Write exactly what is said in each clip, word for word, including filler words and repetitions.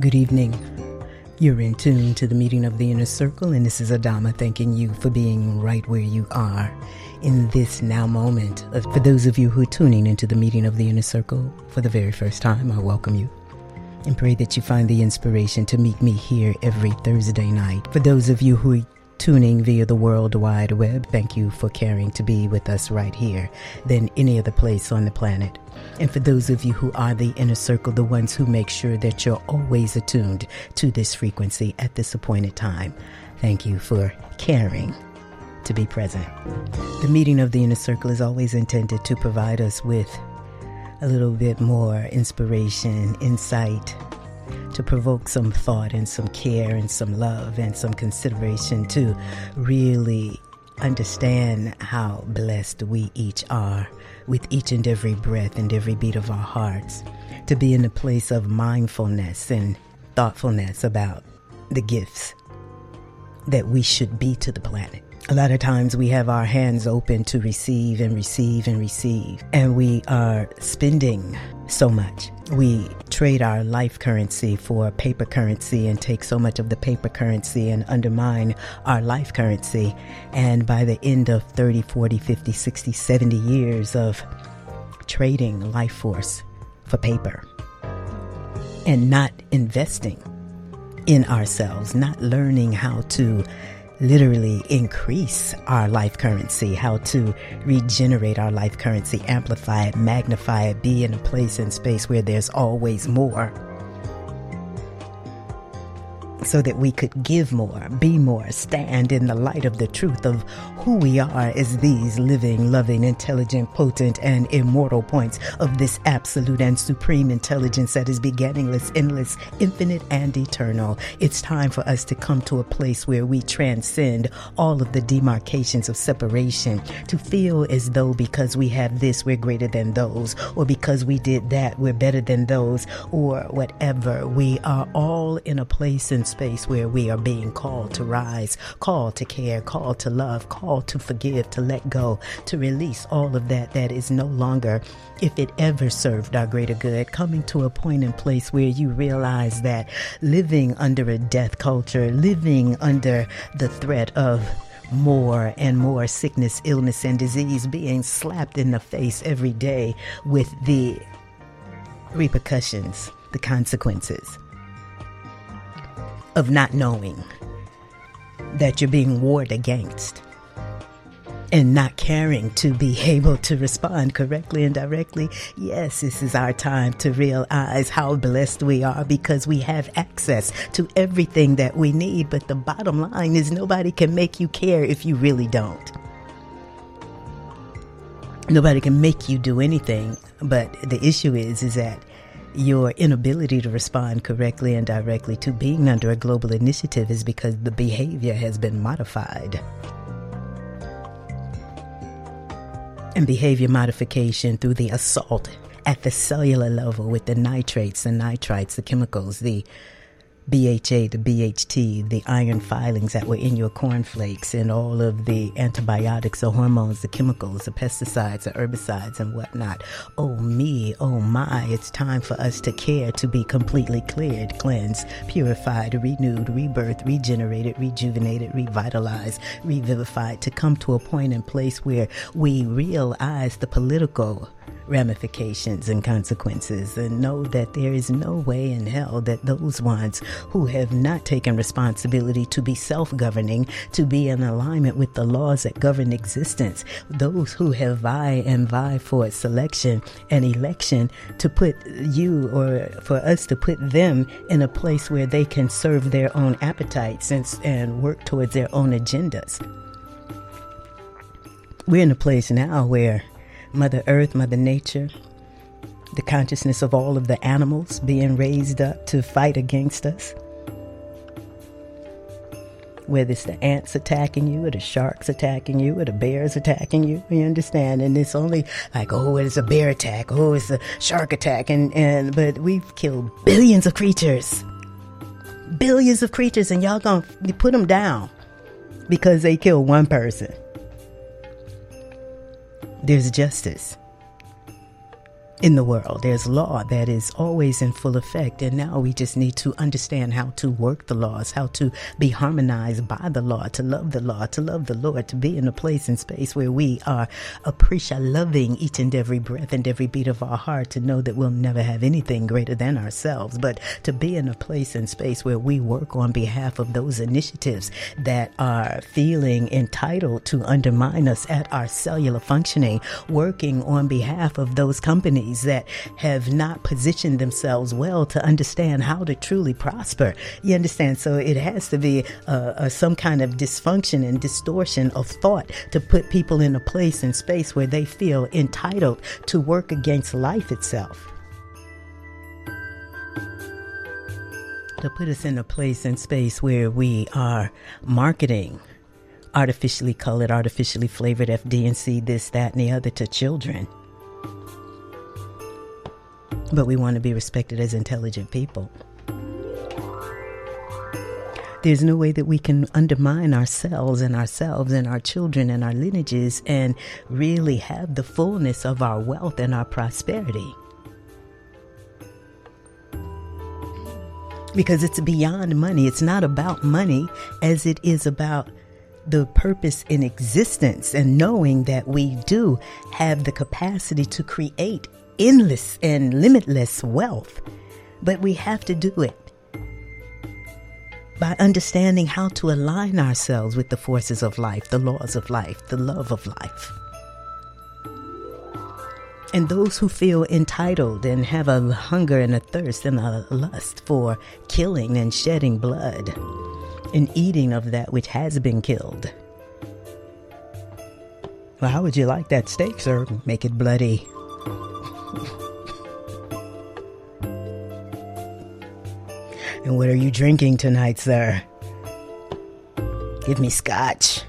Good evening. You're in tune to the meeting of the Inner Circle, and this is Adama thanking you for being right where you are in this now moment. For those of you who are tuning into the meeting of the Inner Circle for the very first time, I welcome you and pray that you find the inspiration to meet me here every Thursday night. For those of you who are tuning via the World Wide Web, thank you for caring to be with us right here than any other place on the planet. And for those of you who are the Inner Circle, the ones who make sure that you're always attuned to this frequency at this appointed time, thank you for caring to be present. The meeting of the Inner Circle is always intended to provide us with a little bit more inspiration, insight, to provoke some thought and some care and some love and some consideration to really understand how blessed we each are with each and every breath and every beat of our hearts, to be in a place of mindfulness and thoughtfulness about the gifts that we should be to the planet. A lot of times we have our hands open to receive and receive and receive, and we are spending so much. We trade our life currency for paper currency and take so much of the paper currency and undermine our life currency. And by the end of thirty, forty, fifty, sixty, seventy years of trading life force for paper and not investing in ourselves, not learning how to literally increase our life currency, how to regenerate our life currency, amplify it, magnify it, be in a place and space where there's always more, so that we could give more, be more, stand in the light of the truth of who we are as these living, loving, intelligent, potent, and immortal points of this absolute and supreme intelligence that is beginningless, endless, infinite, and eternal. It's time for us to come to a place where we transcend all of the demarcations of separation, to feel as though because we have this, we're greater than those, or because we did that, we're better than those, or whatever. We are all in a place and space where we are being called to rise, called to care, called to love, called to forgive, to let go, to release all of that that is no longer, if it ever served our greater good. Coming to a point and place where you realize that living under a death culture, living under the threat of more and more sickness, illness, and disease, being slapped in the face every day with the repercussions, the consequences of not knowing that you're being warred against and not caring to be able to respond correctly and directly. Yes, this is our time to realize how blessed we are because we have access to everything that we need. But the bottom line is nobody can make you care if you really don't. Nobody can make you do anything. But the issue is, is that your inability to respond correctly and directly to being under a global initiative is because the behavior has been modified. And behavior modification through the assault at the cellular level with the nitrates, the nitrites, the chemicals, the B H A, the B H T, the iron filings that were in your cornflakes, and all of the antibiotics, the hormones, the chemicals, the pesticides, the herbicides, and whatnot. Oh me, oh my, it's time for us to care, to be completely cleared, cleansed, purified, renewed, rebirthed, regenerated, rejuvenated, revitalized, revivified, to come to a point and place where we realize the political ramifications and consequences, and know that there is no way in hell that those ones who have not taken responsibility to be self-governing, to be in alignment with the laws that govern existence, those who have vie and vie for selection and election, to put you, or for us to put them in a place where they can serve their own appetites and, and work towards their own agendas. We're in a place now where Mother Earth, Mother Nature, the consciousness of all of the animals being raised up to fight against us. Whether it's the ants attacking you, or the sharks attacking you, or the bears attacking you, you understand? And it's only like, oh, it's a bear attack, oh, it's a shark attack, and, and but we've killed billions of creatures. Billions of creatures, and y'all gonna put them down because they killed one person. There's justice. in the world. There's law that is always in full effect, and now we just need to understand how to work the laws, how to be harmonized by the law, to love the law, to love the Lord, to be in a place and space where we are appreciating, loving each and every breath and every beat of our heart, to know that we'll never have anything greater than ourselves, but to be in a place and space where we work on behalf of those initiatives that are feeling entitled to undermine us at our cellular functioning, working on behalf of those companies that have not positioned themselves well to understand how to truly prosper. You understand? So it has to be uh, uh, some kind of dysfunction and distortion of thought to put people in a place and space where they feel entitled to work against life itself. To put us in a place and space where we are marketing artificially colored, artificially flavored F D and C, this, that, and the other to children. But we want to be respected as intelligent people. There's no way that we can undermine ourselves and ourselves and our children and our lineages and really have the fullness of our wealth and our prosperity. Because it's beyond money. It's not about money as it is about the purpose in existence and knowing that we do have the capacity to create endless and limitless wealth, but we have to do it by understanding how to align ourselves with the forces of life, the laws of life, the love of life. And those who feel entitled and have a hunger and a thirst and a lust for killing and shedding blood and eating of that which has been killed. Well, how would you like that steak, sir? Make it bloody. And what are you drinking tonight, sir? Give me scotch.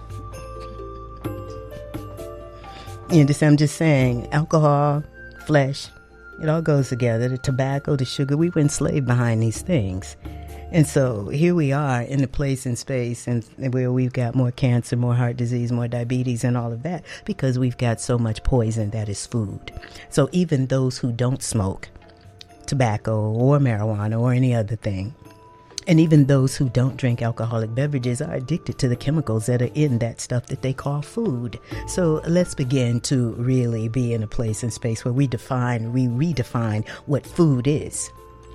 You understand? I'm just saying, alcohol, flesh, it all goes together. The tobacco, the sugar, we were enslaved behind these things. And so here we are in a place and space and where we've got more cancer, more heart disease, more diabetes and all of that because we've got so much poison that is food. So even those who don't smoke tobacco or marijuana or any other thing, and even those who don't drink alcoholic beverages are addicted to the chemicals that are in that stuff that they call food. So let's begin to really be in a place and space where we define, we redefine what food is.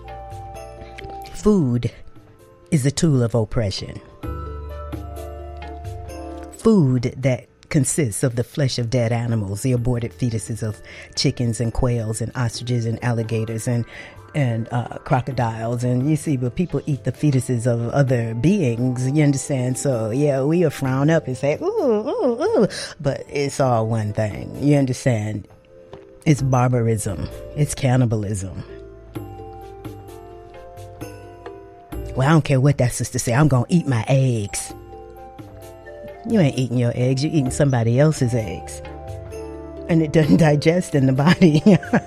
Food is a tool of oppression. Food that consists of the flesh of dead animals, the aborted fetuses of chickens and quails and ostriches and alligators and and uh, crocodiles, and you see, but people eat the fetuses of other beings, you understand? So yeah, we are frown up and say, ooh, ooh, ooh, but it's all one thing, you understand? It's barbarism, it's cannibalism. Well, I don't care what that sister say, I'm gonna eat my eggs. You ain't eating your eggs, you're eating somebody else's eggs. And it doesn't digest in the body.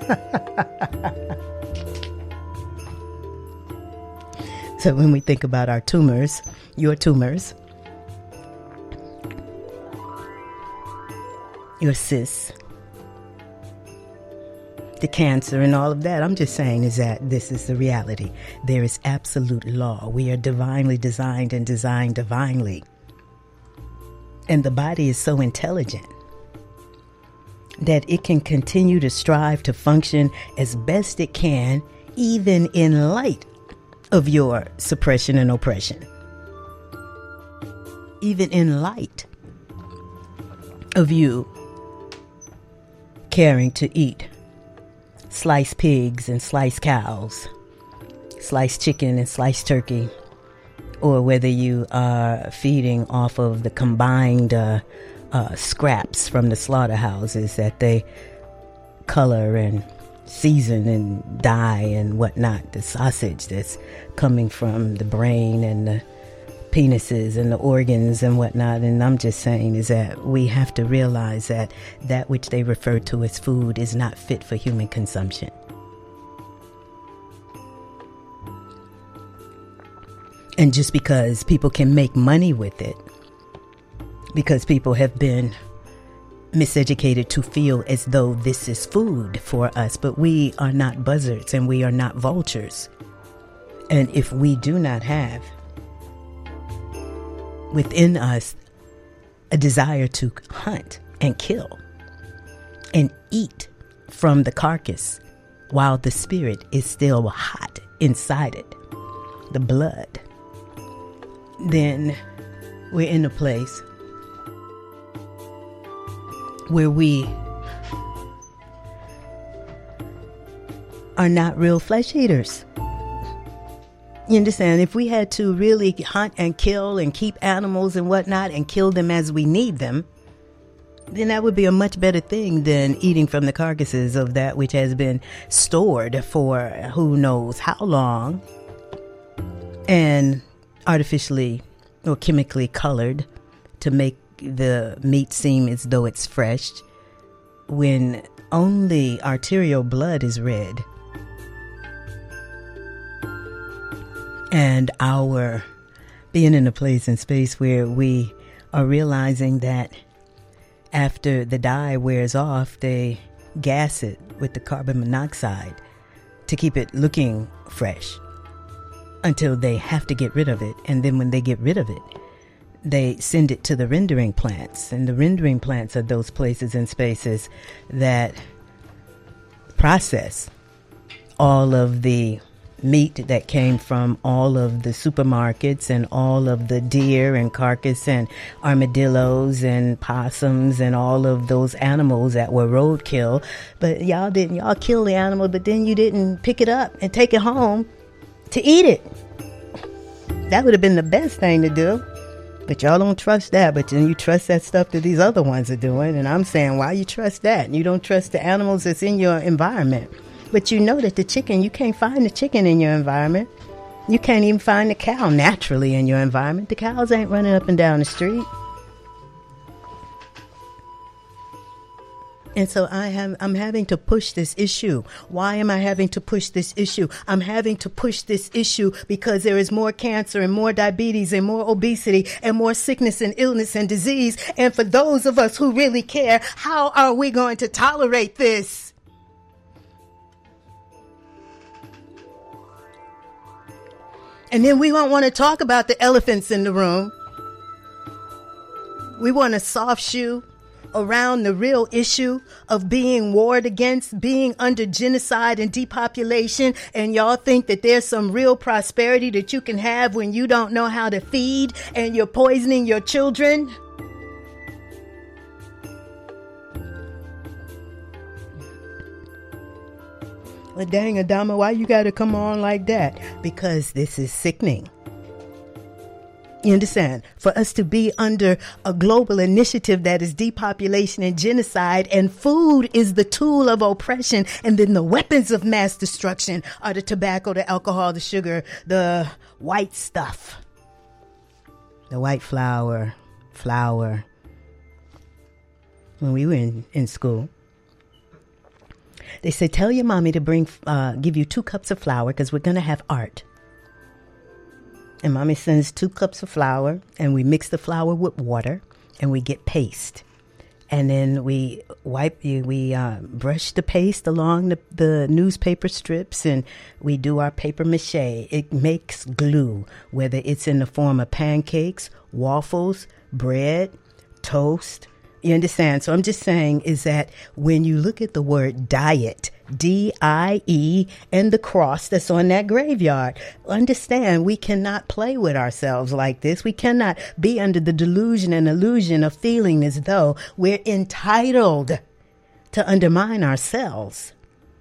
So when we think about our tumors, your tumors, your cysts, the cancer and all of that, I'm just saying is that this is the reality. There is absolute law. We are divinely designed and designed divinely. And the body is so intelligent that it can continue to strive to function as best it can, even in light of your suppression and oppression. Even in light of you caring to eat sliced pigs and sliced cows, sliced chicken and sliced turkey, or whether you are feeding off of the combined uh, uh, scraps from the slaughterhouses that they color and season and dye and whatnot, the sausage that's coming from the brain and the penises and the organs and whatnot. And I'm just saying is that we have to realize that that which they refer to as food is not fit for human consumption. And just because people can make money with it, because people have been miseducated to feel as though this is food for us, but we are not buzzards and we are not vultures. And if we do not have within us a desire to hunt and kill and eat from the carcass while the spirit is still hot inside it, the blood, then we're in a place where we are not real flesh eaters. You understand? If we had to really hunt and kill and keep animals and whatnot and kill them as we need them, then that would be a much better thing than eating from the carcasses of that which has been stored for who knows how long and artificially or chemically colored to make the meat seem as though it's fresh, when only arterial blood is red. And our being in a place and space where we are realizing that after the dye wears off, they gas it with the carbon monoxide to keep it looking fresh until they have to get rid of it. And then when they get rid of it, they send it to the rendering plants. And the rendering plants are those places and spaces that process all of the meat that came from all of the supermarkets and all of the deer and carcass and armadillos and possums and all of those animals that were roadkill. But y'all didn't, y'all kill the animal, but then you didn't pick it up and take it home to eat it. That would have been the best thing to do. But y'all don't trust that, but then you trust that stuff that these other ones are doing. And I'm saying, why you trust that? And you don't trust the animals that's in your environment. But you know that the chicken, you can't find the chicken in your environment. You can't even find the cow naturally in your environment. The cows ain't running up and down the street. And so I have, I'm having to push this issue. Why am I having to push this issue? I'm having to push this issue because there is more cancer and more diabetes and more obesity and more sickness and illness and disease. And for those of us who really care, how are we going to tolerate this? And then we won't want to talk about the elephants in the room. We want a soft shoe around the real issue of being warred against, being under genocide and depopulation, and y'all think that there's some real prosperity that you can have when you don't know how to feed and you're poisoning your children? Well, dang, Adama, why you gotta come on like that? Because this is sickening. You understand? For us to be under a global initiative that is depopulation and genocide, and food is the tool of oppression, and then the weapons of mass destruction are the tobacco, the alcohol, the sugar, the white stuff, the white flour, flour. When we were in, in school, they said, tell your mommy to bring, uh, give you two cups of flour because we're going to have art. And mommy sends two cups of flour, and we mix the flour with water, and we get paste. And then we wipe, we uh, brush the paste along the, the newspaper strips, and we do our paper mache. It makes glue, whether it's in the form of pancakes, waffles, bread, toast. You understand? So I'm just saying is that when you look at the word diet, D I E, and the cross that's on that graveyard, understand we cannot play with ourselves like this. We cannot be under the delusion and illusion of feeling as though we're entitled to undermine ourselves.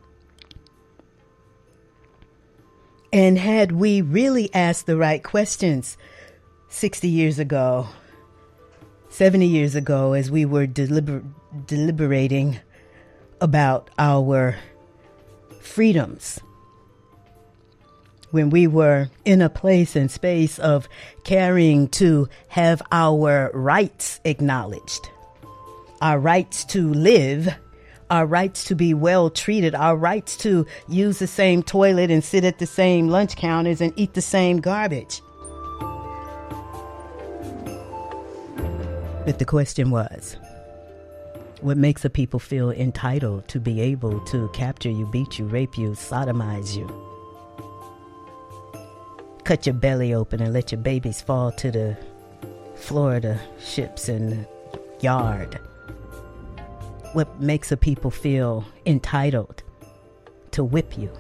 And had we really asked the right questions sixty years ago, seventy years ago, as we were deliber- deliberating about our freedoms, when we were in a place and space of caring to have our rights acknowledged, our rights to live, our rights to be well treated, our rights to use the same toilet and sit at the same lunch counters and eat the same garbage. But the question was, What makes a people feel entitled to be able to capture you, beat you, rape you, sodomize you, cut your belly open and let your babies fall to the Florida ships and yard? What makes a people feel entitled to whip you,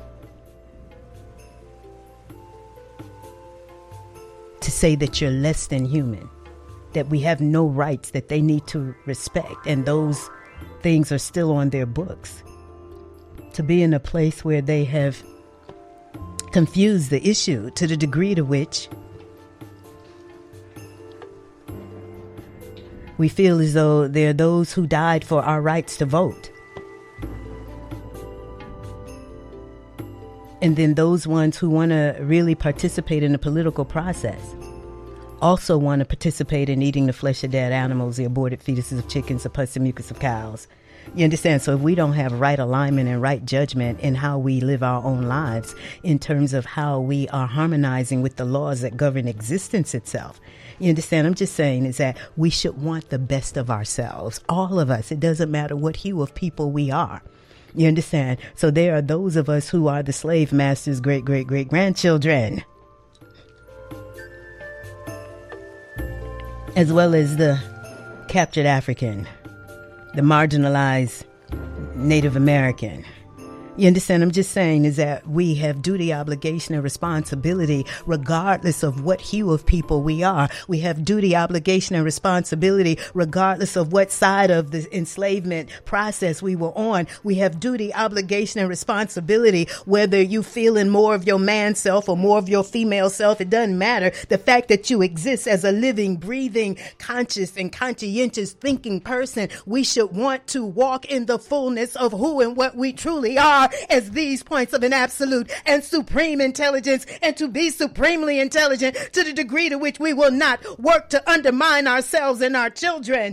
to say that you're less than human, that we have no rights that they need to respect, and those things are still on their books? To be in a place where they have confused the issue to the degree to which we feel as though there are those who died for our rights to vote, and then those ones who want to really participate in the political process also want to participate in eating the flesh of dead animals, the aborted fetuses of chickens, the pus and mucus of cows. You understand? So if we don't have right alignment and right judgment in how we live our own lives, in terms of how we are harmonizing with the laws that govern existence itself, you understand? I'm just saying is that we should want the best of ourselves, all of us. It doesn't matter what hue of people we are. You understand? So there are those of us who are the slave masters' great, great, great grandchildren, as well as the captured African, the marginalized Native American. You understand? I'm just saying is that we have duty, obligation, and responsibility regardless of what hue of people we are. We have duty, obligation, and responsibility regardless of what side of the enslavement process we were on. We have duty, obligation, and responsibility whether you feeling more of your man self or more of your female self. It doesn't matter. The fact that you exist as a living, breathing, conscious, and conscientious thinking person, we should want to walk in the fullness of who and what we truly are as these points of an absolute and supreme intelligence, and to be supremely intelligent to the degree to which we will not work to undermine ourselves and our children.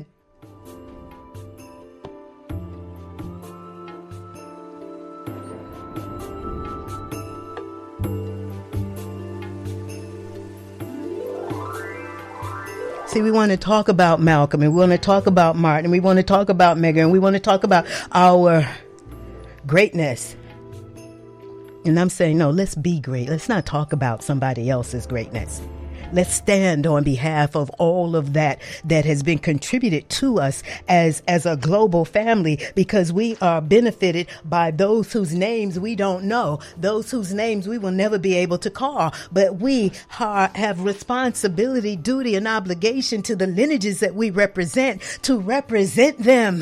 See, we want to talk about Malcolm, and we want to talk about Martin, and we want to talk about Megan, and we want to talk about our greatness. And I'm saying, no, let's be great. Let's not talk about somebody else's greatness. Let's stand on behalf of all of that that has been contributed to us as, as a global family, because we are benefited by those whose names we don't know, those whose names we will never be able to call. But we are, have responsibility, duty, and obligation to the lineages that we represent to represent them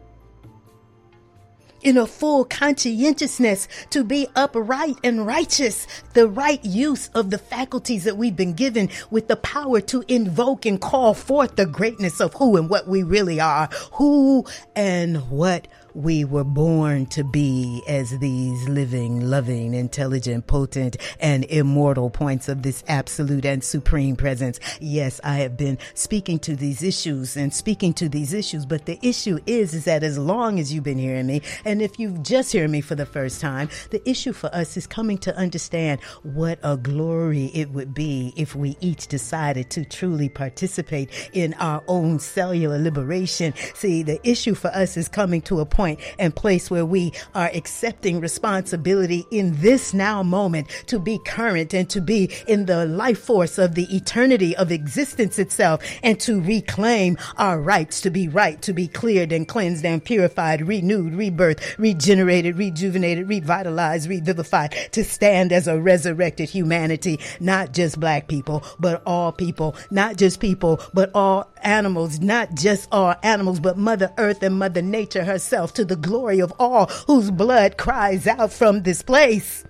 in a full conscientiousness, to be upright and righteous, the right use of the faculties that we've been given with the power to invoke and call forth the greatness of who and what we really are, who and what we were born to be as these living, loving, intelligent, potent, and immortal points of this absolute and supreme presence. Yes, I have been speaking to these issues and speaking to these issues, but the issue is, is that as long as you've been hearing me, and if you've just heard me for the first time, the issue for us is coming to understand what a glory it would be if we each decided to truly participate in our own cellular liberation. See, the issue for us is coming to a point and place where we are accepting responsibility in this now moment to be current and to be in the life force of the eternity of existence itself, and to reclaim our rights to be right, to be cleared and cleansed and purified, renewed, rebirthed, regenerated, rejuvenated, revitalized, revivified, to stand as a resurrected humanity, not just black people, but all people, not just people, but all animals, not just all animals, but Mother Earth and Mother Nature herself, to the glory of all whose blood cries out from this place.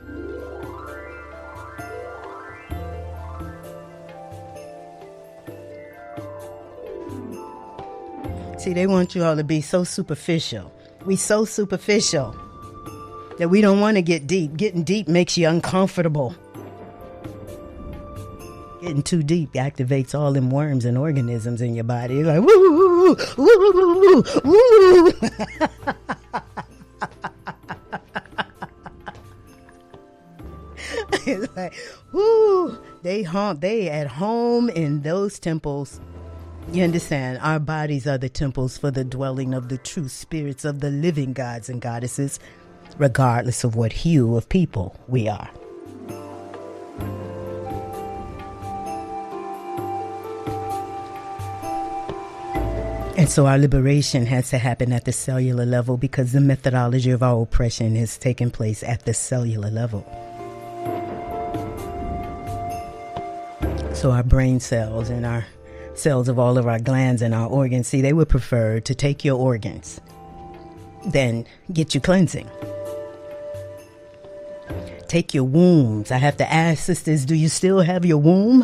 See, they want you all to be so superficial. We so superficial that we don't want to get deep. Getting deep makes you uncomfortable. Getting too deep activates all them worms and organisms in your body. You're like, woo, woo, woo, woo, woo, woo. It's like, woo, they haunt, they at home in those temples You understand? Our bodies are the temples for the dwelling of the true spirits of the living gods and goddesses, regardless of what hue of people we are. And so our liberation has to happen at the cellular level because the methodology of our oppression has taken place at the cellular level. So our brain cells and our cells of all of our glands and our organs, see, they would prefer to take your organs than get you cleansing. Take your wombs. I have to ask sisters, do you still have your womb?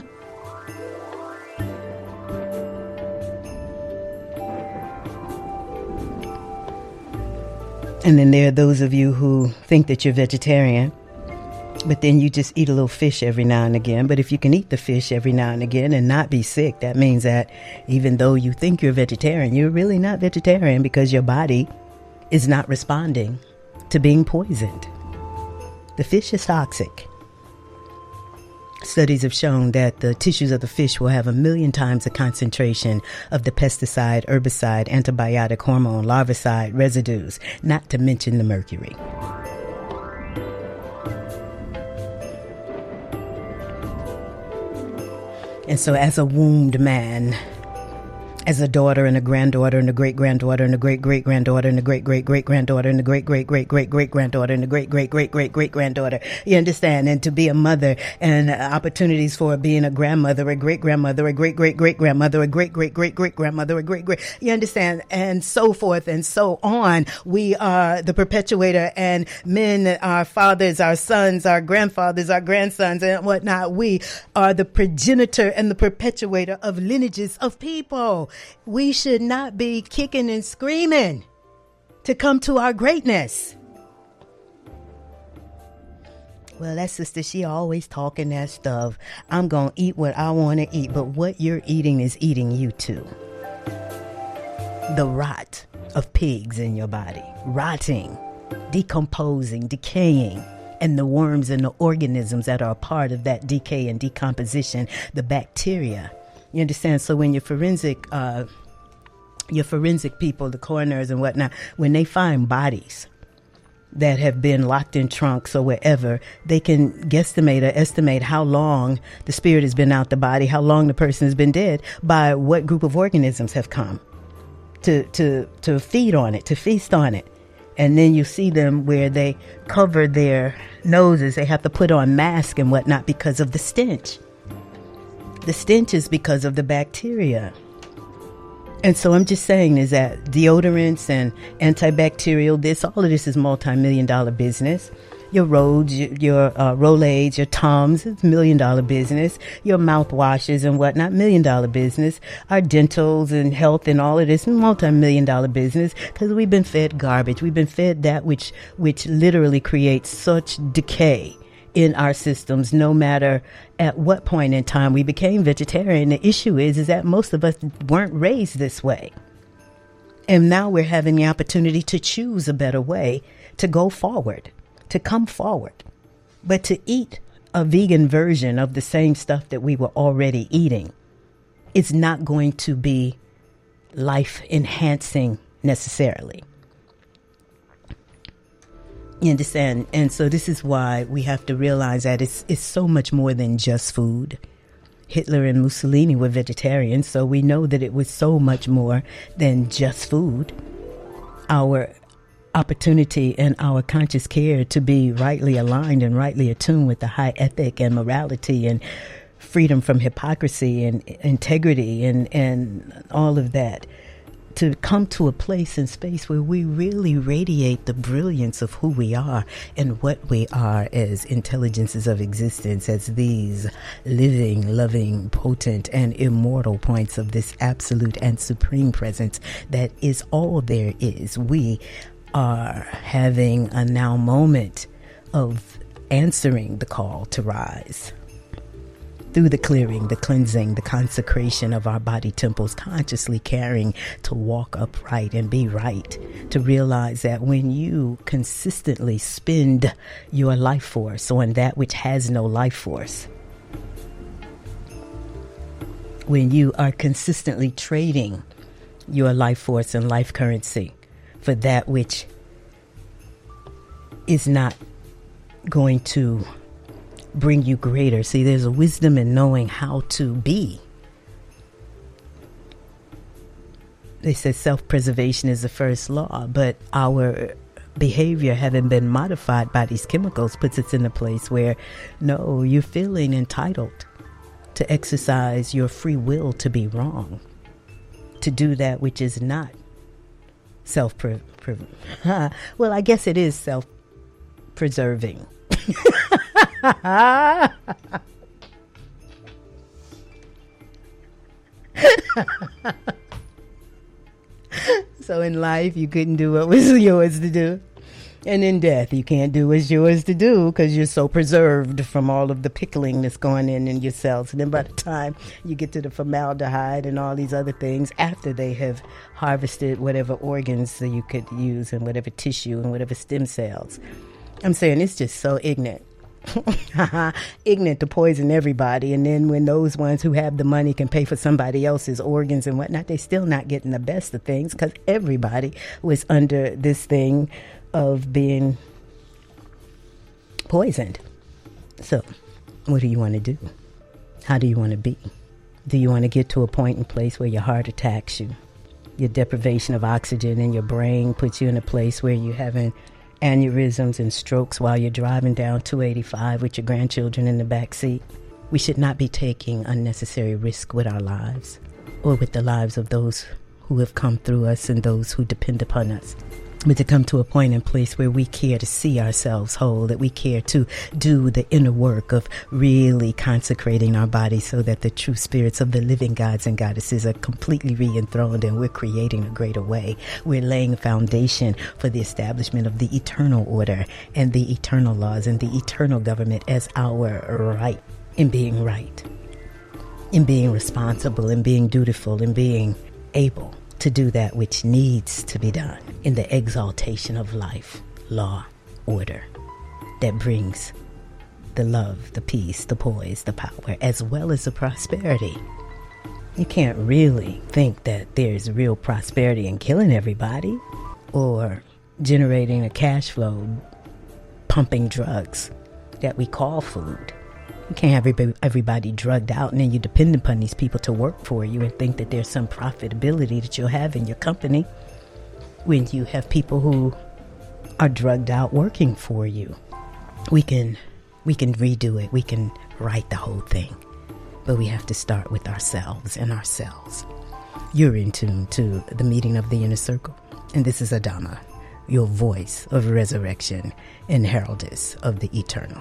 And then there are those of you who think that you're vegetarian, but then you just eat a little fish every now and again. But if you can eat the fish every now and again and not be sick, that means that even though you think you're vegetarian, you're really not vegetarian because your body is not responding to being poisoned. The fish is toxic. Studies have shown that the tissues of the fish will have a million times the concentration of the pesticide, herbicide, antibiotic, hormone, larvicide residues, not to mention the mercury. And so as a wombed man, as a daughter and a granddaughter and a great-granddaughter and a great-great-granddaughter and a great-great-great-granddaughter and a great-great-great-great-great-granddaughter and a great-great-great-great-granddaughter, you understand? And to be a mother and opportunities for being a grandmother, a great-grandmother, a great-great-great-grandmother, a great-great-great-great-grandmother, a great-great, you understand? And so forth and so on. We are the perpetuator, and men, our fathers, our sons, our grandfathers, our grandsons, and whatnot. We are the progenitor and the perpetuator of lineages of people. We should not be kicking and screaming to come to our greatness. Well, that sister, she always talking that stuff. I'm going to eat what I want to eat, but what you're eating is eating you too. The rot of pigs in your body, rotting, decomposing, decaying, and the worms and the organisms that are a part of that decay and decomposition, the bacteria. You understand? So when your forensic, uh, your forensic people, the coroners and whatnot, when they find bodies that have been locked in trunks or wherever, they can guesstimate or estimate how long the spirit has been out the body, how long the person has been dead, by what group of organisms have come to to to feed on it, to feast on it. And then you see them where they cover their noses. They have to put on masks and whatnot because of the stench. The stench is because of the bacteria. And so I'm just saying is that deodorants and antibacterial, this, all of this is multi-million dollar business. Your Rhodes, your, your uh, Rolaids, your Tums, it's million dollar business. Your mouthwashes and whatnot, million dollar business. Our dentals and health and all of this, multi-million dollar business, because we've been fed garbage. We've been fed that which which literally creates such decay in our systems, no matter at what point in time we became vegetarian. The issue is, is that most of us weren't raised this way. And now we're having the opportunity to choose a better way to go forward, to come forward. But to eat a vegan version of the same stuff that we were already eating is not going to be life enhancing necessarily. You understand? And so this is why we have to realize that it's it's so much more than just food. Hitler and Mussolini were vegetarians, so we know that it was so much more than just food. Our opportunity and our conscious care to be rightly aligned and rightly attuned with the high ethic and morality and freedom from hypocrisy and integrity and, and all of that, to come to a place and space where we really radiate the brilliance of who we are and what we are as intelligences of existence, as these living, loving, potent, and immortal points of this absolute and supreme presence that is all there is. We are having a now moment of answering the call to rise. Through the clearing, the cleansing, the consecration of our body temples, consciously caring to walk upright and be right, to realize that when you consistently spend your life force on that which has no life force, when you are consistently trading your life force and life currency for that which is not going to bring you greater. See, there's a wisdom in knowing how to be. They said self-preservation is the first law, but our behavior, having been modified by these chemicals, puts us in a place where, no, you're feeling entitled to exercise your free will to be wrong, to do that which is not self pre- pre- well, I guess it is self-preserving. So in life, you couldn't do what was yours to do. And in death, you can't do what's yours to do because you're so preserved from all of the pickling that's going in in your cells. And then by the time you get to the formaldehyde and all these other things, after they have harvested whatever organs that you could use and whatever tissue and whatever stem cells, I'm saying it's just so ignorant. Ignorant to poison everybody. And then when those ones who have the money can pay for somebody else's organs and whatnot, they're still not getting the best of things because everybody was under this thing of being poisoned. So what do you want to do? How do you want to be? Do you want to get to a point and place where your heart attacks you? Your deprivation of oxygen in your brain puts you in a place where you're having aneurysms and strokes while you're driving down two eighty-five with your grandchildren in the back seat. We should not be taking unnecessary risk with our lives or with the lives of those who have come through us and those who depend upon us. But to come to a point and place where we care to see ourselves whole, that we care to do the inner work of really consecrating our bodies so that the true spirits of the living gods and goddesses are completely re-enthroned and we're creating a greater way. We're laying a foundation for the establishment of the eternal order and the eternal laws and the eternal government as our right in being right, in being responsible, in being dutiful, in being able to do that which needs to be done in the exaltation of life, law, order, that brings the love, the peace, the poise, the power, as well as the prosperity. You can't really think that there's real prosperity in killing everybody or generating a cash flow, pumping drugs that we call food. You can't have everybody, everybody drugged out and then you depend upon these people to work for you and think that there's some profitability that you'll have in your company when you have people who are drugged out working for you. We can, we can redo it. We can write the whole thing. But we have to start with ourselves and ourselves. You're in tune to the meeting of the inner circle. And this is Adama, your voice of resurrection and heraldess of the eternal.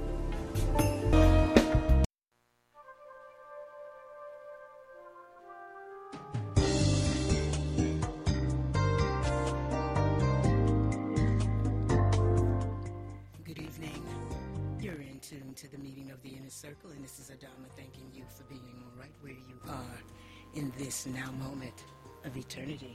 To the meeting of the inner circle, and this is Adama thanking you for being right where you are in this now moment of eternity.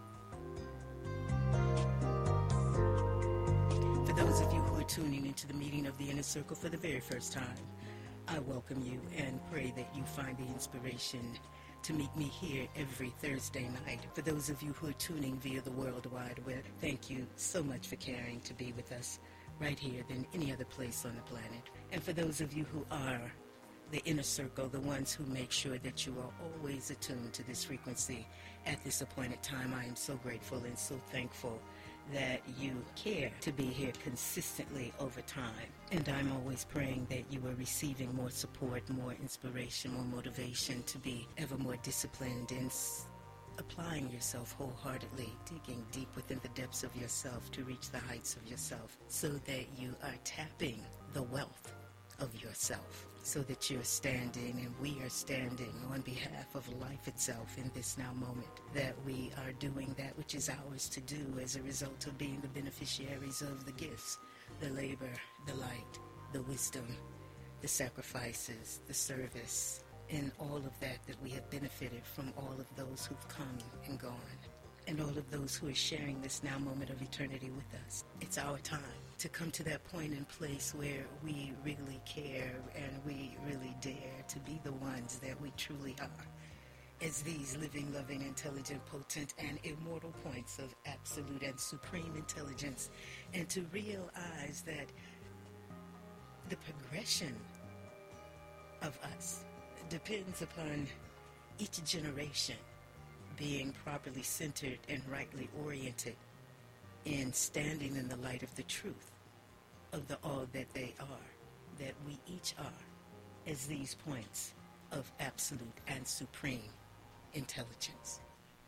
For those of you who are tuning into the meeting of the inner circle for the very first time, I welcome you and pray that you find the inspiration to meet me here every Thursday night. For those of you who are tuning via the World Wide Web, thank you so much for caring to be with us right here than any other place on the planet. And for those of you who are the inner circle, the ones who make sure that you are always attuned to this frequency at this appointed time, I am so grateful and so thankful that you care to be here consistently over time. And I'm always praying that you are receiving more support, more inspiration, more motivation to be ever more disciplined in applying yourself wholeheartedly, digging deep within the depths of yourself to reach the heights of yourself so that you are tapping the wealth of yourself, so that you're standing and we are standing on behalf of life itself in this now moment, that we are doing that which is ours to do as a result of being the beneficiaries of the gifts, the labor, the light, the wisdom, the sacrifices, the service, and all of that that we have benefited from all of those who've come and gone, and all of those who are sharing this now moment of eternity with us. It's our time. to come to that point and place where we really care and we really dare to be the ones that we truly are, as these living, loving, intelligent, potent, and immortal points of absolute and supreme intelligence, and to realize that the progression of us depends upon each generation being properly centered and rightly oriented in standing in the light of the truth of the all that they are, that we each are, as these points of absolute and supreme intelligence.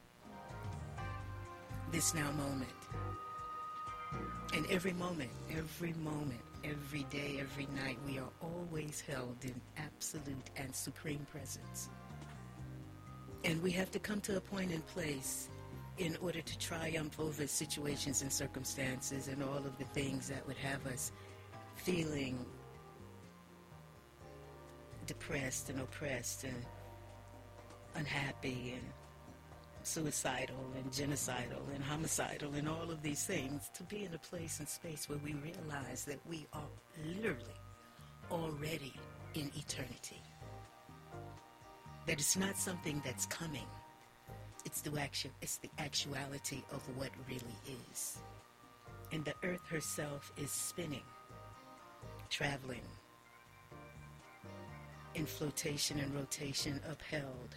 This now moment, and every moment, every moment, every day, every night, we are always held in absolute and supreme presence. And we have to come to a point in place in order to triumph over situations and circumstances and all of the things that would have us feeling depressed and oppressed and unhappy and suicidal and genocidal and homicidal and all of these things, to be in a place and space where we realize that we are literally already in eternity. That it's not something that's coming. It's the actu- it's the actuality of what really is. And the earth herself is spinning, traveling, in flotation and rotation, upheld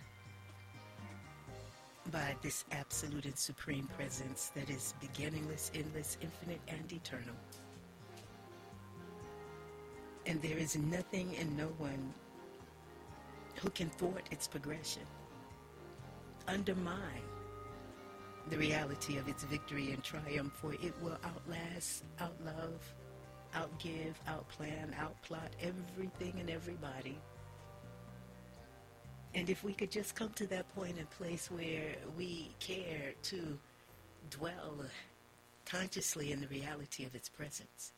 by this absolute and supreme presence that is beginningless, endless, infinite, and eternal. And there is nothing and no one who can thwart its progression, undermine the reality of its victory and triumph, for it will outlast, outlove, outgive, outplan, outplot everything and everybody. And if we could just come to that point and place where we care to dwell consciously in the reality of its presence,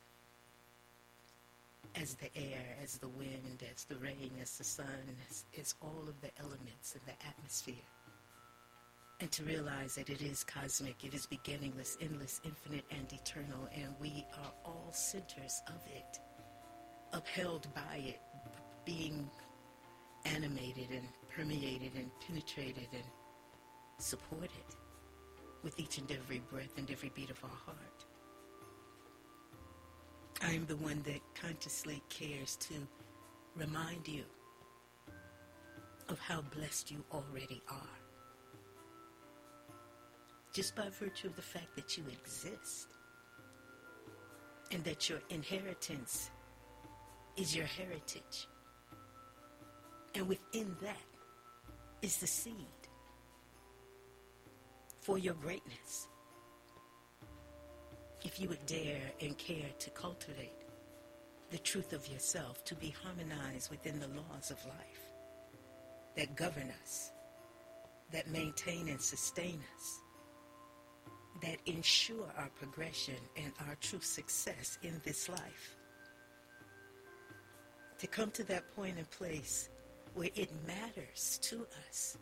as the air, as the wind, as the rain, as the sun, as, as all of the elements in the atmosphere, and to realize that it is cosmic, it is beginningless, endless, infinite, and eternal, and we are all centers of it, upheld by it, being animated and permeated and penetrated and supported with each and every breath and every beat of our heart. I am the one that consciously cares to remind you of how blessed you already are. Just by virtue of the fact that you exist, and that your inheritance is your heritage. And within that is the seed for your greatness. If you would dare and care to cultivate the truth of yourself, to be harmonized within the laws of life that govern us, that maintain and sustain us, that ensure our progression and our true success in this life. To come to that point and place where it matters to us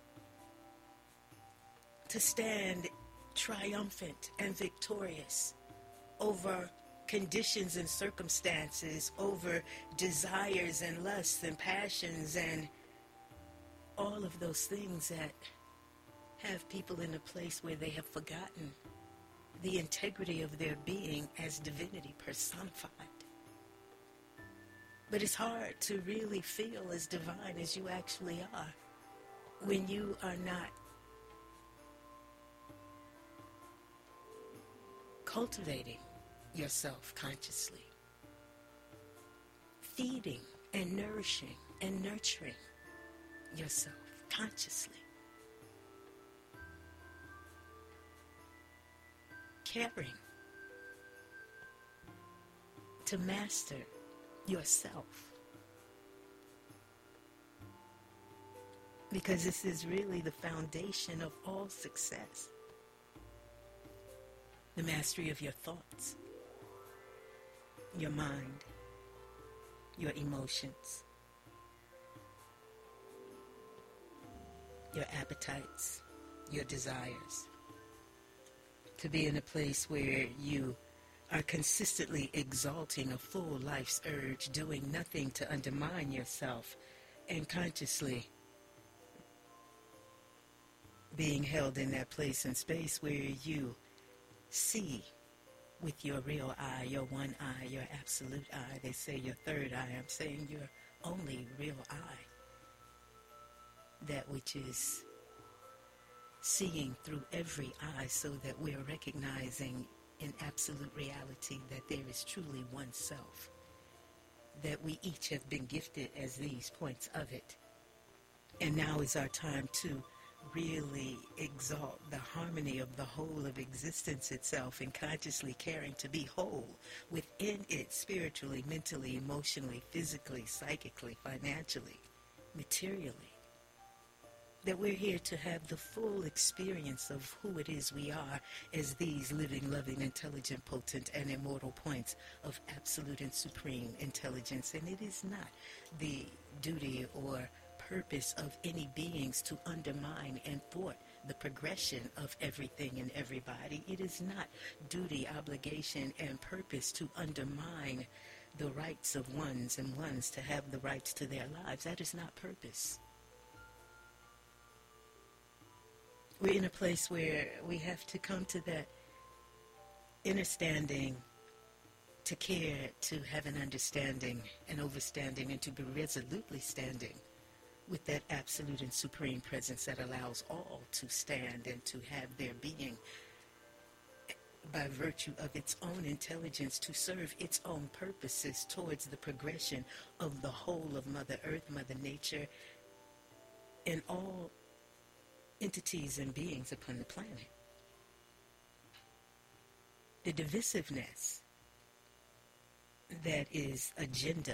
to stand triumphant and victorious over conditions and circumstances, over desires and lusts and passions and all of those things that have people in a place where they have forgotten the integrity of their being as divinity personified. But it's hard to really feel as divine as you actually are when you are not cultivating yourself consciously, feeding and nourishing and nurturing yourself consciously, caring to master yourself. Because this is really the foundation of all success. The mastery of your thoughts, your mind, your emotions, your appetites, your desires. To be in a place where you are consistently exalting a full life's urge, doing nothing to undermine yourself, and consciously being held in that place and space where you see with your real eye, your one eye, your absolute eye. They say your third eye. I'm saying your only real eye. That which is seeing through every eye, so that we're recognizing in absolute reality that there is truly one self, that we each have been gifted as these points of it. And now is our time to really exalt the harmony of the whole of existence itself, and consciously caring to be whole within it, spiritually, mentally, emotionally, physically, psychically, financially, materially. That we're here to have the full experience of who it is we are as these living, loving, intelligent, potent, and immortal points of absolute and supreme intelligence. And it is not the duty or purpose of any beings to undermine and thwart the progression of everything and everybody. It is not duty, obligation, and purpose to undermine the rights of ones and ones to have the rights to their lives. That is not purpose. We're in a place where we have to come to that understanding, to care, to have an understanding, an overstanding, and to be resolutely standing with that absolute and supreme presence that allows all to stand and to have their being by virtue of its own intelligence to serve its own purposes towards the progression of the whole of Mother Earth, Mother Nature, and all entities and beings upon the planet. The divisiveness that is agenda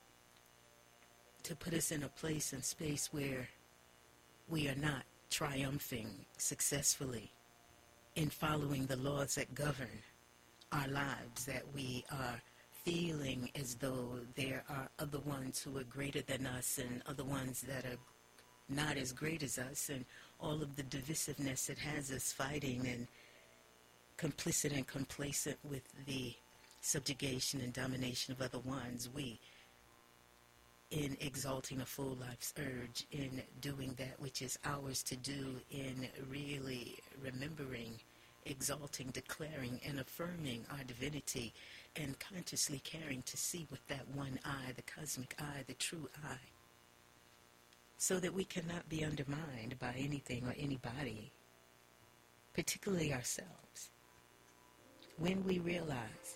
to put us in a place and space where we are not triumphing successfully in following the laws that govern our lives, that we are feeling as though there are other ones who are greater than us and other ones that are not as great as us, and all of the divisiveness that has us fighting and complicit and complacent with the subjugation and domination of other ones. We, in exalting a full life's urge, in doing that which is ours to do, in really remembering, exalting, declaring, and affirming our divinity, and consciously caring to see with that one eye, the cosmic eye, the true eye, so that we cannot be undermined by anything or anybody, particularly ourselves. When we realize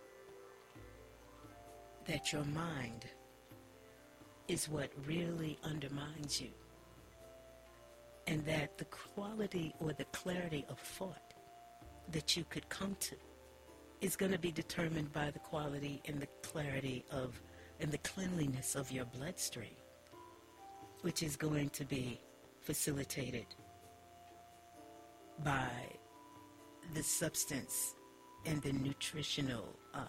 that your mind is what really undermines you, and that the quality or the clarity of thought that you could come to is going to be determined by the quality and the clarity of and the cleanliness of your bloodstream, which is going to be facilitated by the substance and the nutritional uh,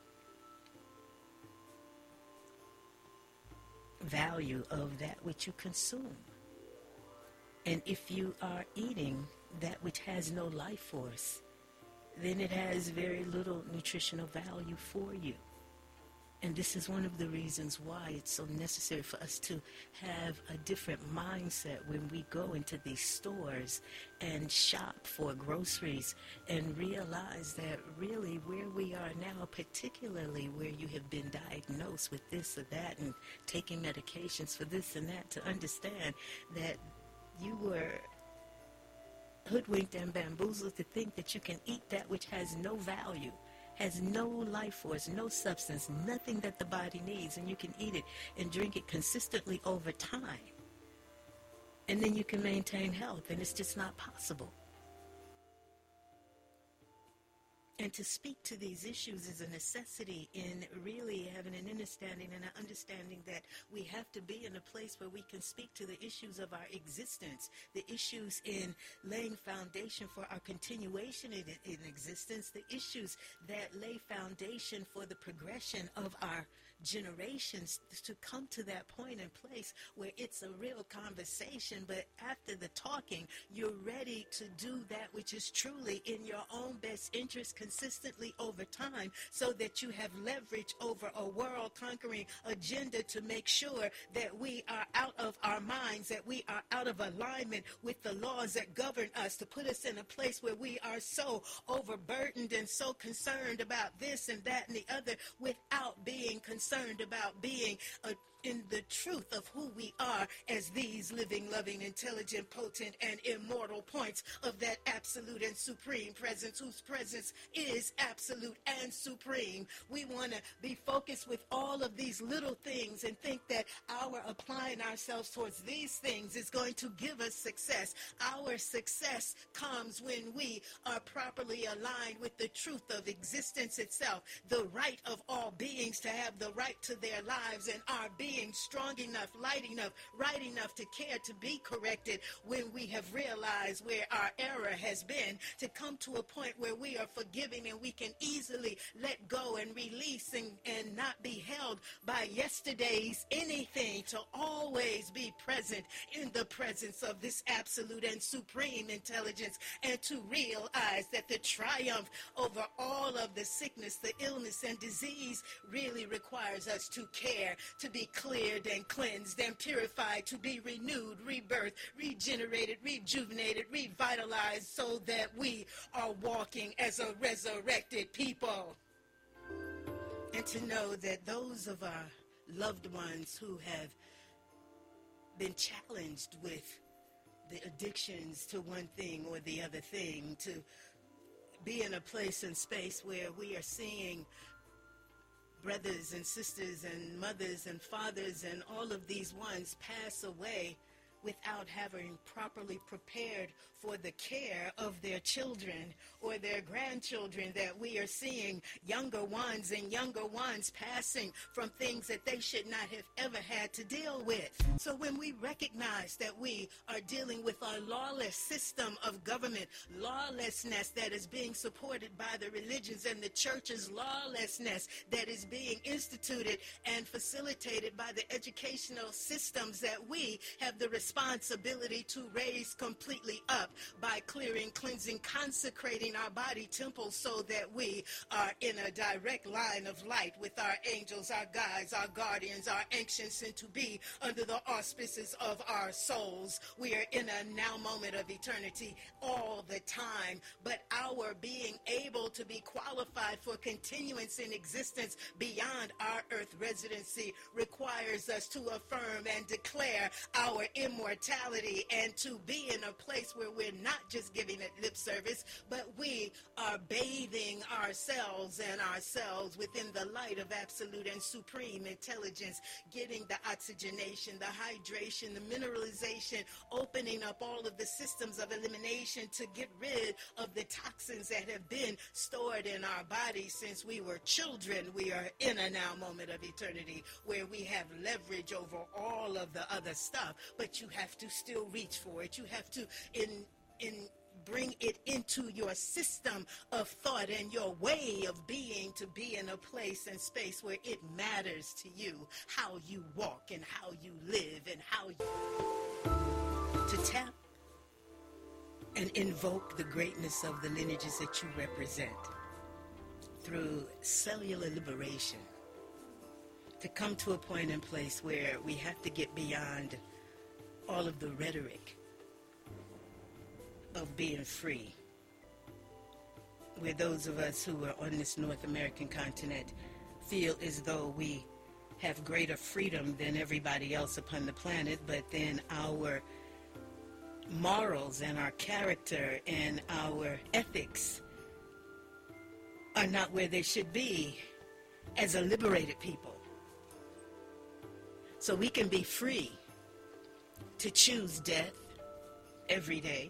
value of that which you consume. And if you are eating that which has no life force, then it has very little nutritional value for you. And this is one of the reasons why it's so necessary for us to have a different mindset when we go into these stores and shop for groceries, and realize that really where we are now, particularly where you have been diagnosed with this or that and taking medications for this and that, to understand that you were hoodwinked and bamboozled to think that you can eat that which has no value, has no life force, no substance, nothing that the body needs, and you can eat it and drink it consistently over time. And then you can maintain health, and it's just not possible. And to speak to these issues is a necessity in really having an understanding and an understanding that we have to be in a place where we can speak to the issues of our existence, the issues in laying foundation for our continuation in, in existence, the issues that lay foundation for the progression of our generations to come to that point and place where it's a real conversation, but after the talking, you're ready to do that which is truly in your own best interest consistently over time, so that you have leverage over a world-conquering agenda to make sure that we are out of our minds, that we are out of alignment with the laws that govern us, to put us in a place where we are so overburdened and so concerned about this and that and the other, without being concerned about being a in the truth of who we are as these living, loving, intelligent, potent, and immortal points of that absolute and supreme presence, whose presence is absolute and supreme. We want to be focused with all of these little things and think that our applying ourselves towards these things is going to give us success. Our success comes when we are properly aligned with the truth of existence itself, the right of all beings to have the right to their lives, and our being strong enough, light enough, right enough to care to be corrected when we have realized where our error has been, to come to a point where we are forgiving and we can easily let go and release and, and not be held by yesterday's anything, to always be present in the presence of this absolute and supreme intelligence, and to realize that the triumph over all of the sickness, the illness, and disease really requires us to care, to be cleared and cleansed and purified, to be renewed, rebirthed, regenerated, rejuvenated, revitalized, so that we are walking as a resurrected people. And to know that those of our loved ones who have been challenged with the addictions to one thing or the other thing, to be in a place and space where we are seeing brothers and sisters and mothers and fathers and all of these ones pass away without having properly prepared for the care of their children or their grandchildren, that we are seeing younger ones and younger ones passing from things that they should not have ever had to deal with. So when we recognize that we are dealing with a lawless system of government, lawlessness that is being supported by the religions and the churches, lawlessness that is being instituted and facilitated by the educational systems that we have the responsibility to raise completely up by clearing, cleansing, consecrating our body temples, so that we are in a direct line of light with our angels, our guides, our guardians, our ancients, and to be under the auspices of our souls. We are in a now moment of eternity all the time, but our being able to be qualified for continuance in existence beyond our earth residency requires us to affirm and declare our immortality, and to be in a place where we're not just giving it lip service, but we are bathing ourselves and ourselves within the light of absolute and supreme intelligence, getting the oxygenation, the hydration, the mineralization, opening up all of the systems of elimination to get rid of the toxins that have been stored in our bodies since we were children. We are in a now moment of eternity where we have leverage over all of the other stuff, but you have to still reach for it. You have to in in bring it into your system of thought and your way of being, to be in a place and space where it matters to you how you walk and how you live and how you to tap and invoke the greatness of the lineages that you represent through cellular liberation, to come to a point and place where we have to get beyond all of the rhetoric of being free, where those of us who are on this North American continent feel as though we have greater freedom than everybody else upon the planet, but then our morals and our character and our ethics are not where they should be as a liberated people. So we can be free to choose death every day.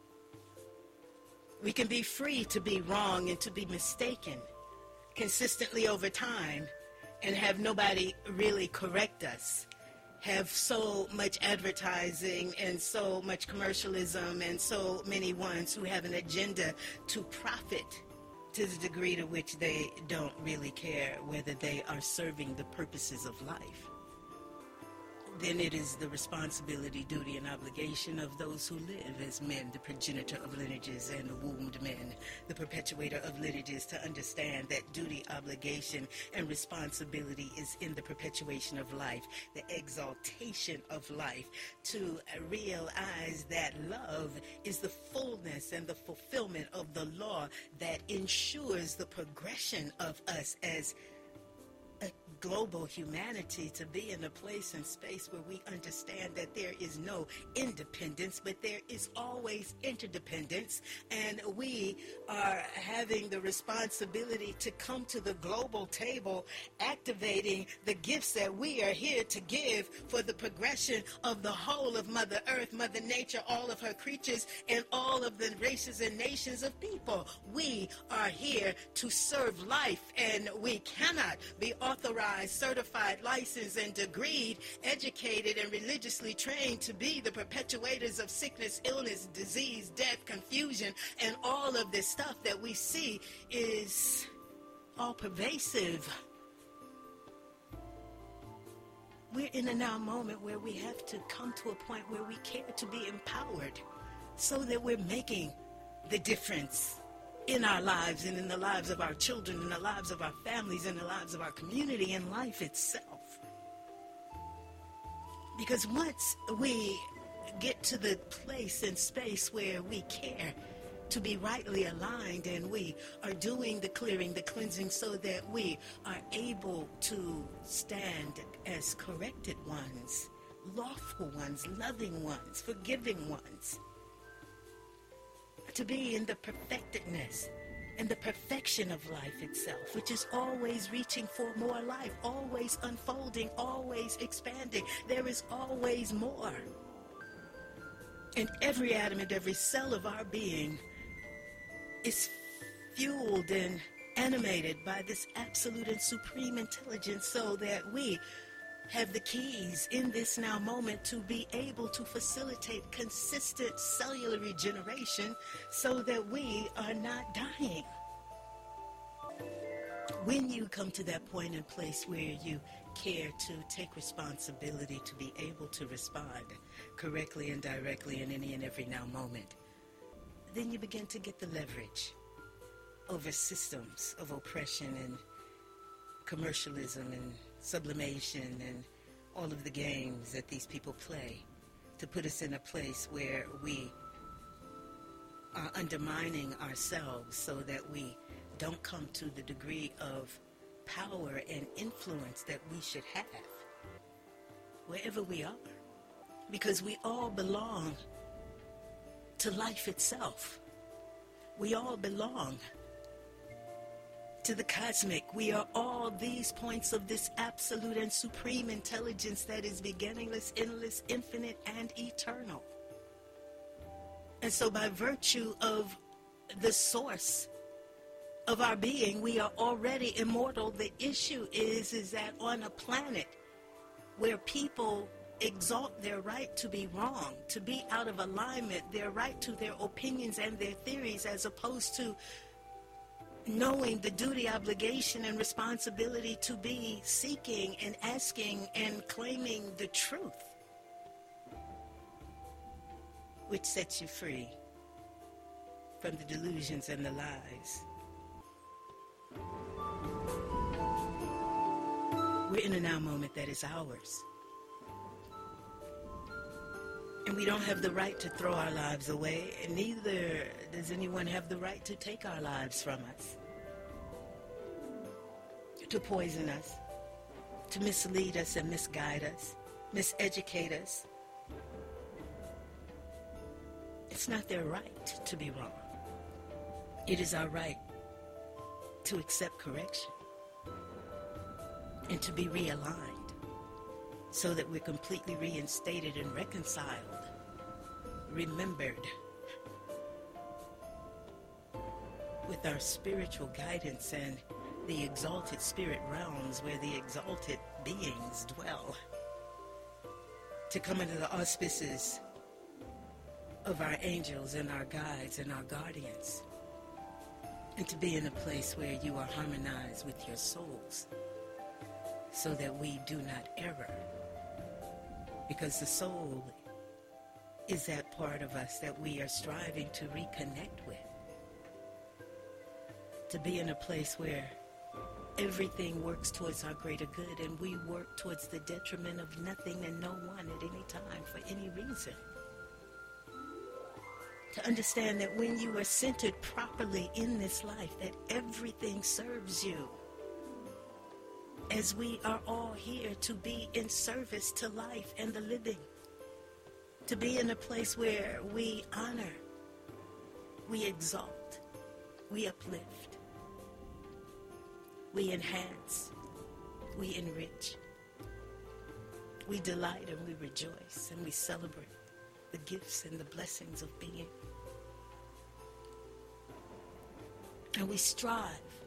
We can be free to be wrong and to be mistaken consistently over time and have nobody really correct us. Have so much advertising and so much commercialism and so many ones who have an agenda to profit to the degree to which they don't really care whether they are serving the purposes of life, then it is the responsibility, duty, and obligation of those who live as men, the progenitor of lineages and the wombed men, the perpetuator of lineages, to understand that duty, obligation, and responsibility is in the perpetuation of life, the exaltation of life, to realize that love is the fullness and the fulfillment of the law that ensures the progression of us as a global humanity, to be in a place and space where we understand that there is no independence, but there is always interdependence, and we are having the responsibility to come to the global table, activating the gifts that we are here to give for the progression of the whole of Mother Earth, Mother Nature, all of her creatures, and all of the races and nations of people. We are here to serve life, and we cannot be authorized, certified, licensed, and degreed, educated, and religiously trained to be the perpetuators of sickness, illness, disease, death, confusion, and all of this stuff that we see is all pervasive. We're in a now moment where we have to come to a point where we care to be empowered so that we're making the difference in our lives and in the lives of our children, in the lives of our families, in the lives of our community, and life itself. Because once we get to the place and space where we care to be rightly aligned, and we are doing the clearing, the cleansing, so that we are able to stand as corrected ones, lawful ones, loving ones, forgiving ones, to be in the perfectedness and the perfection of life itself, which is always reaching for more life, always unfolding, always expanding. There is always more. And every atom and every cell of our being is fueled and animated by this absolute and supreme intelligence, so that we have the keys in this now moment to be able to facilitate consistent cellular regeneration so that we are not dying. When you come to that point and place where you care to take responsibility to be able to respond correctly and directly in any and every now moment, then you begin to get the leverage over systems of oppression and commercialism and sublimation and all of the games that these people play to put us in a place where we are undermining ourselves so that we don't come to the degree of power and influence that we should have wherever we are, because we all belong to life itself. We all belong to the cosmic. We are all these points of this absolute and supreme intelligence that is beginningless, endless, infinite, and eternal. And so by virtue of the source of our being, we are already immortal. The issue is, is that on a planet where people exalt their right to be wrong, to be out of alignment, their right to their opinions and their theories, as opposed to knowing the duty, obligation, and responsibility to be seeking and asking and claiming the truth, which sets you free from the delusions and the lies. We're in a now moment that is ours. And we don't have the right to throw our lives away, and neither does anyone have the right to take our lives from us, to poison us, to mislead us and misguide us, miseducate us. It's not their right to be wrong. It is our right to accept correction and to be realigned, so that we're completely reinstated and reconciled, remembered, with our spiritual guidance and the exalted spirit realms where the exalted beings dwell, to come under the auspices of our angels and our guides and our guardians, and to be in a place where you are harmonized with your souls so that we do not err. Because the soul is that part of us that we are striving to reconnect with. To be in a place where everything works towards our greater good and we work towards the detriment of nothing and no one at any time for any reason. To understand that when you are centered properly in this life, that everything serves you. As we are all here to be in service to life and the living. To be in a place where we honor, we exalt, we uplift, we enhance, we enrich, we delight and we rejoice and we celebrate the gifts and the blessings of being. And we strive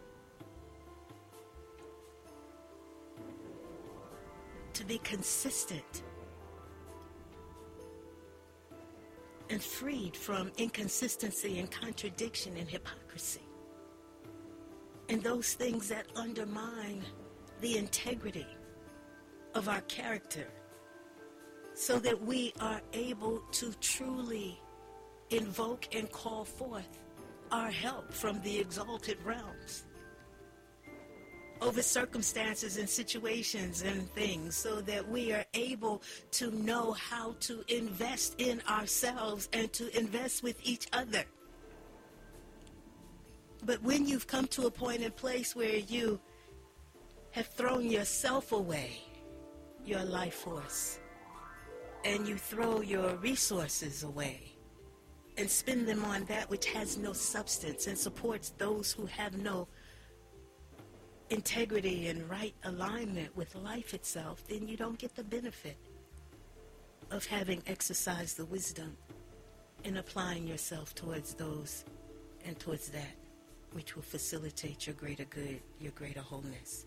to be consistent and freed from inconsistency and contradiction and hypocrisy. And those things that undermine the integrity of our character, so that we are able to truly invoke and call forth our help from the exalted realms over circumstances and situations and things, so that we are able to know how to invest in ourselves and to invest with each other. But when you've come to a point and place where you have thrown yourself away, your life force, and you throw your resources away and spend them on that which has no substance and supports those who have no integrity and right alignment with life itself, then you don't get the benefit of having exercised the wisdom in applying yourself towards those and towards that which will facilitate your greater good, your greater wholeness,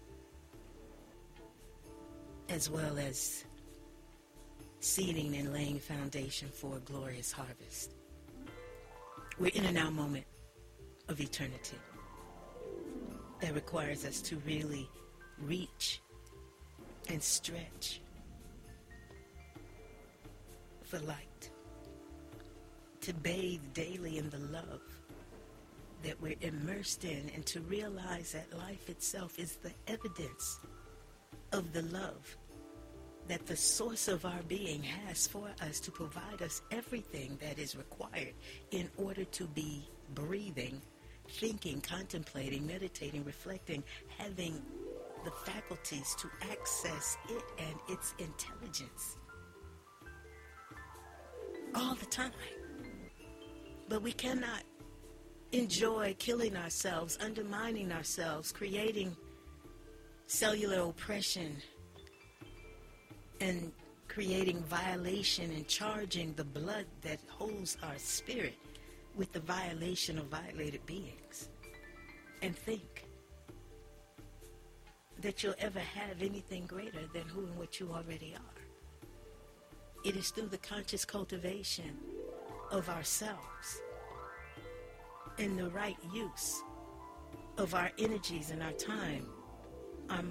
as well as seeding and laying foundation for a glorious harvest. We're in a now moment of eternity that requires us to really reach and stretch for light, to bathe daily in the love that we're immersed in, and to realize that life itself is the evidence of the love that the source of our being has for us to provide us everything that is required in order to be breathing, thinking, contemplating, meditating, reflecting, having the faculties to access it and its intelligence all the time. But we cannot enjoy killing ourselves, undermining ourselves, creating cellular oppression, and creating violation and charging the blood that holds our spirit with the violation of violated beings, and think that you'll ever have anything greater than who and what you already are. It is through the conscious cultivation of ourselves and the right use of our energies and our time um,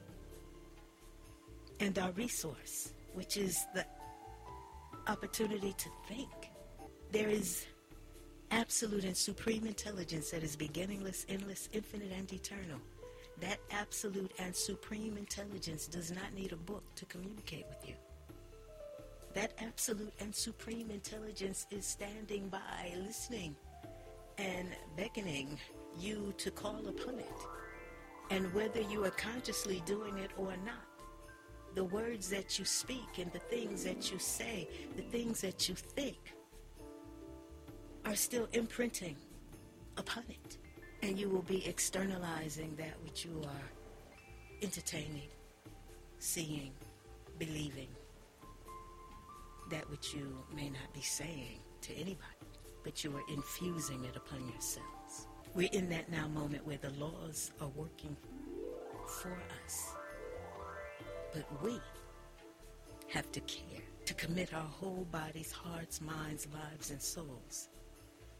and our resource, which is the opportunity to think. There is absolute and supreme intelligence that is beginningless, endless, infinite, and eternal. That absolute and supreme intelligence does not need a book to communicate with you. That absolute and supreme intelligence is standing by, listening, and beckoning you to call upon it. And whether you are consciously doing it or not, the words that you speak and the things that you say, the things that you think, are still imprinting upon it. And you will be externalizing that which you are entertaining, seeing, believing, that which you may not be saying to anybody, but you are infusing it upon yourselves. We're in that now moment where the laws are working for us. But we have to care, to commit our whole bodies, hearts, minds, lives, and souls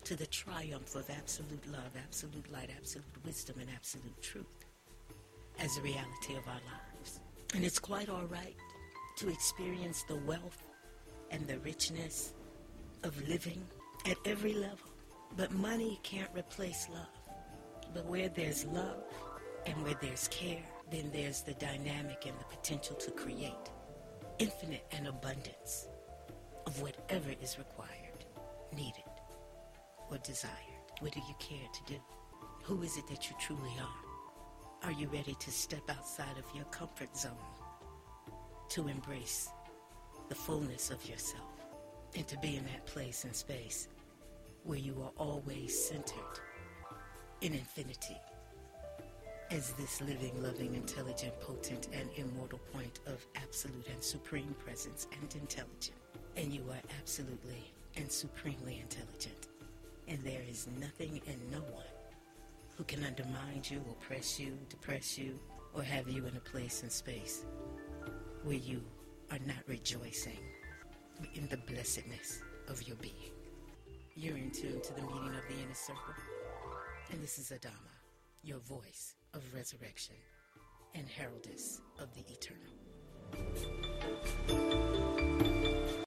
to the triumph of absolute love, absolute light, absolute wisdom, and absolute truth as a reality of our lives. And it's quite all right to experience the wealth and the richness of living at every level. But money can't replace love. But where there's love and where there's care, then there's the dynamic and the potential to create infinite and abundance of whatever is required, needed, or desired. What do you care to do? Who is it that you truly are? Are you ready to step outside of your comfort zone to embrace the fullness of yourself and to be in that place and space where you are always centered in infinity as this living, loving, intelligent, potent, and immortal point of absolute and supreme presence and intelligence? And you are absolutely and supremely intelligent. And there is nothing and no one who can undermine you, oppress you, depress you, or have you in a place and space where you are not rejoicing in the blessedness of your being. You're in tune to the meeting of the inner circle. And this is Adama, your voice of resurrection and heraldess of the eternal.